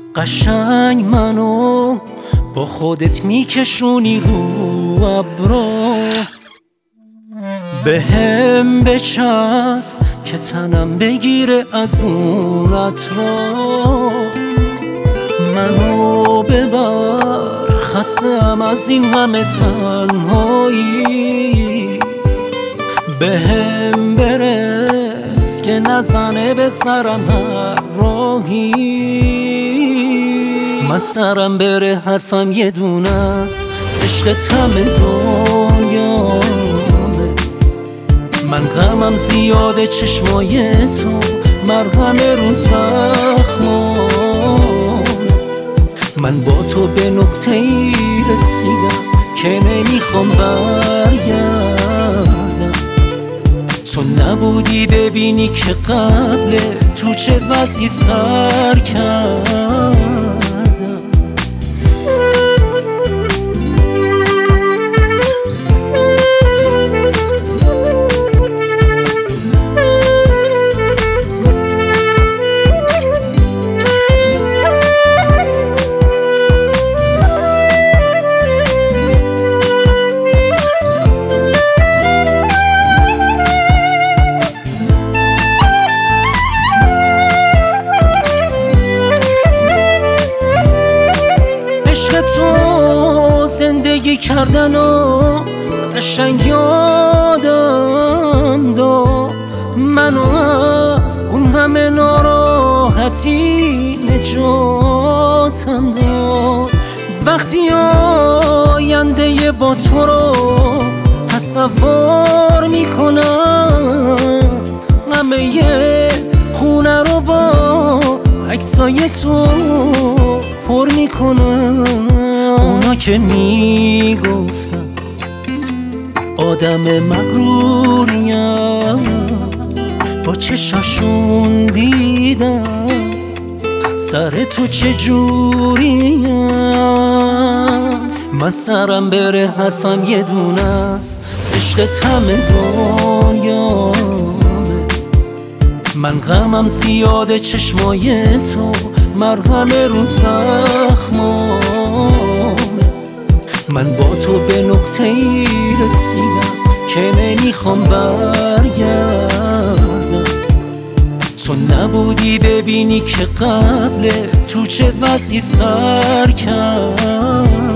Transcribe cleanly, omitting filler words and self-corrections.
قشنگ منو با خودت میکشونی رو ابرا، بهم بچسب که تنم بگیره از اون عطرا. منو ببر خستم از این همه تنهایی، بهم برس که نزنه به سرم هر راهی. من سرم بره حرفم یه دونه است، عشقت همه دنیامه. من غمم زیاده چشمای تو مرهم رو زخمامه. من با تو به نقطه‌ای رسیدم که نمیخوام برگردم. تو نبودی ببینی که قبل تو چه وضعی سر کردم. تو زندگی کردن و قشنگ یادم داد، منو از اون همه ناراحتی نجاتم داد. وقتی آینده با تو رو تصور میکنم، همه خونه رو با عکسای تو پر میکنم. اونا که میگفتن آدم مغروریم، با چشاشون دیدم سر تو چجوریم. من سرم بره حرفم یه دونه است، عشقت همه دنیامه. من غمم زیاده چشمای تو مرهم رو زخمامه. من با تو به نقطه‌ای رسیدم که نمیخوام برگردم. تو نبودی ببینی که قبل تو چه وضعی سر کردم.